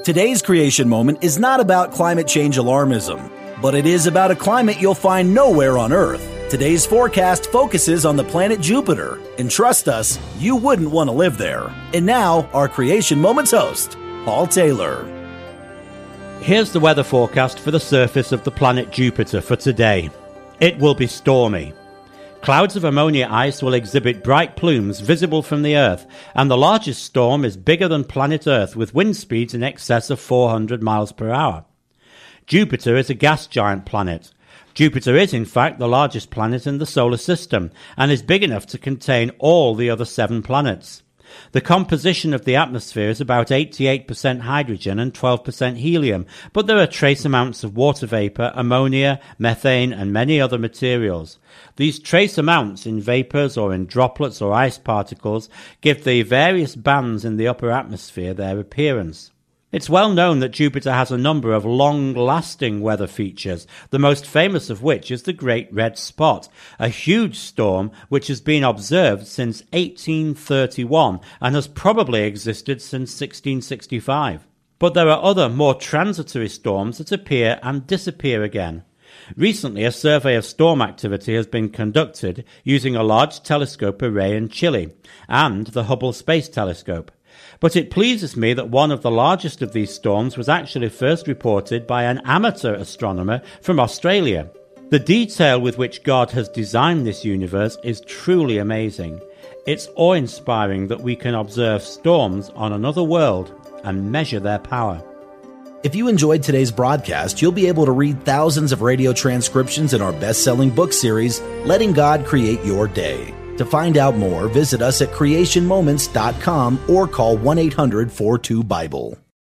Today's creation moment is not about climate change alarmism, but it is about a climate you'll find nowhere on Earth. Today's forecast focuses on the planet Jupiter, and trust us, you wouldn't want to live there. And now, our Creation Moments host, Paul Taylor. Here's the weather forecast for the surface of the planet Jupiter for today. It will be stormy. Clouds of ammonia ice will exhibit bright plumes visible from the Earth, and the largest storm is bigger than planet Earth with wind speeds in excess of 400 miles per hour. Jupiter is a gas giant planet. Jupiter is, in fact, the largest planet in the solar system and is big enough to contain all the other 7 planets. The composition of the atmosphere is about 88% hydrogen and 12% helium, but there are trace amounts of water vapor, ammonia, methane, and many other materials. These trace amounts in vapors or in droplets or ice particles give the various bands in the upper atmosphere their appearance. It's well known that Jupiter has a number of long-lasting weather features, the most famous of which is the Great Red Spot, a huge storm which has been observed since 1831 and has probably existed since 1665. But there are other, more transitory storms that appear and disappear again. Recently, a survey of storm activity has been conducted using a large telescope array in Chile and the Hubble Space Telescope. But it pleases me that one of the largest of these storms was actually first reported by an amateur astronomer from Australia. The detail with which God has designed this universe is truly amazing. It's awe-inspiring that we can observe storms on another world and measure their power. If you enjoyed today's broadcast, you'll be able to read thousands of radio transcriptions in our best-selling book series, Letting God Create Your Day. To find out more, visit us at creationmoments.com or call 1-800-42-BIBLE.